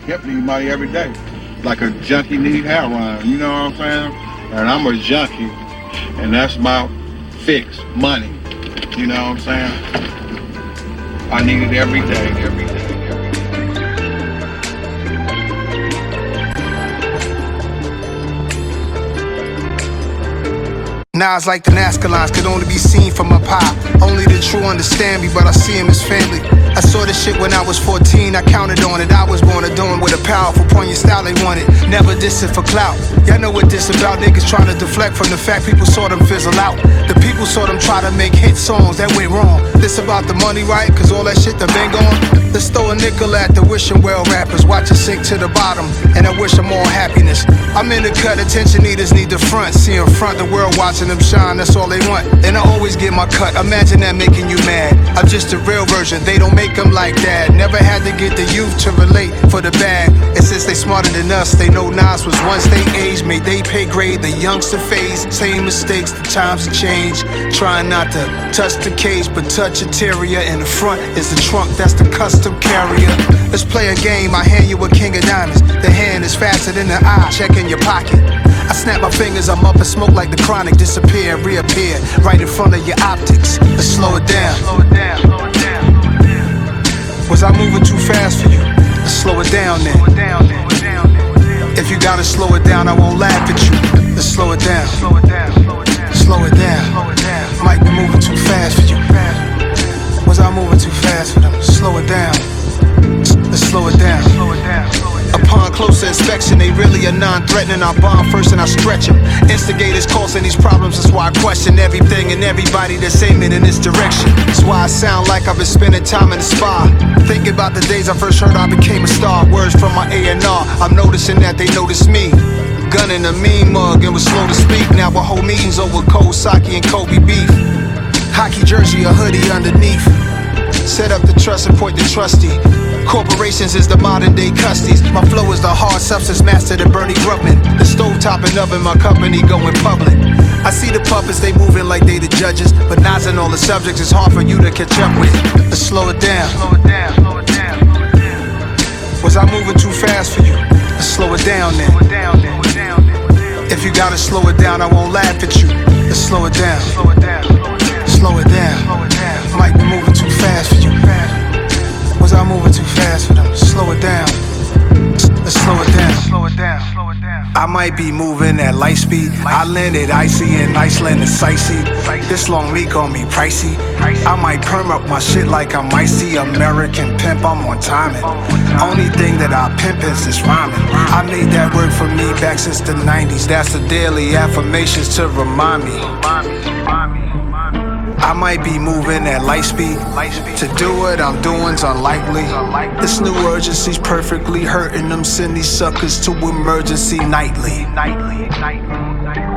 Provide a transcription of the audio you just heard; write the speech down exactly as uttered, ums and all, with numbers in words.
hemp need money every day. Like a junkie need heroin, you know what I'm saying? And I'm a junkie, and that's my fix, money. You know what I'm saying? I need it every day, every day. Nas like the Nazca lines could only be seen from up high. Only the true understand me, but I see him as family. I saw this shit when I was fourteen, I counted on it. I was born adorned with a powerful poignant style they wanted. Never dissing for clout. Y'all know what this about, niggas trying to deflect from the fact people saw them fizzle out. The people saw them try to make hit songs, that went wrong. This about the money, right? Cause all that shit done been gone. Let's throw a nickel at the wishing well rappers. Watch it sink to the bottom, and I wish them all happiness. I'm in the cut, attention eaters need the front. See 'em front, the world watching them shine, that's all they want. And I always get my cut, imagine that making you mad. I'm just a real version, they don't make them like that. Never had to get the youth to relate for the bag. And since they smarter than us, they know Nas was once they age. Made they pay grade, the youngster phase. Same mistakes, the times have changed. Trying not to touch the cage, but touch interior. In the front is the trunk, that's the custom carrier. Let's play a game, I hand you a king of diamonds. The hand is faster than the eye, check in your pocket. I snap my fingers, I'm up and smoke like the chronic. Disappear, reappear, right in front of your optics. Let's slow it down. Slow it down, slow it down. Was I moving too fast for you? Let's slow it down then. If you gotta slow it down, I won't laugh at you. Let's slow it down. Slow it down. Slow it down. Might be moving too fast for you. Was I moving too fast for them? Slow it down. Let's slow it down. Upon closer inspection, they really are non-threatening. I bomb first and I stretch them. Instigators causing these problems, that's why I question everything and everybody that's aiming in this direction. That's why I sound like I've been spending time in the spa. Thinking about the days I first heard I became a star. Words from my A and R, I'm noticing that they notice me. Gunning a mean mug and was slow to speak. Now we hold meetings over cold sake and Kobe beef. Hockey jersey, a hoodie underneath. Set up the trust and point the trustee. Corporations is the modern day custies. My flow is the hard substance master than Bernie Grubman. The stovetop and oven, my company going public. I see the puppets, they moving like they the judges. But Nas and all the subjects, it's hard for you to catch up with. Let's slow it down. Slow it down, slow it down. Was I moving too fast for you? Let's slow it down then. If you gotta slow it down, I won't laugh at you. Let's slow it down. Slow it down. Slow it down. Might be moving too fast for you. Was I moving too fast for them? Slow it down. Let's slow it down. Slow it down. I might be moving at light speed. I landed icy in Iceland and sightsee. This long week on me pricey. I might perm up my shit like I'm icy. American pimp, I'm on timing. Only thing that I pimp is this rhyming. I made that work for me back since the nineties. That's the daily affirmations to remind me. I might be moving at light speed. To do what I'm doing's unlikely. This new urgency's perfectly hurting them. Send these suckers to emergency nightly.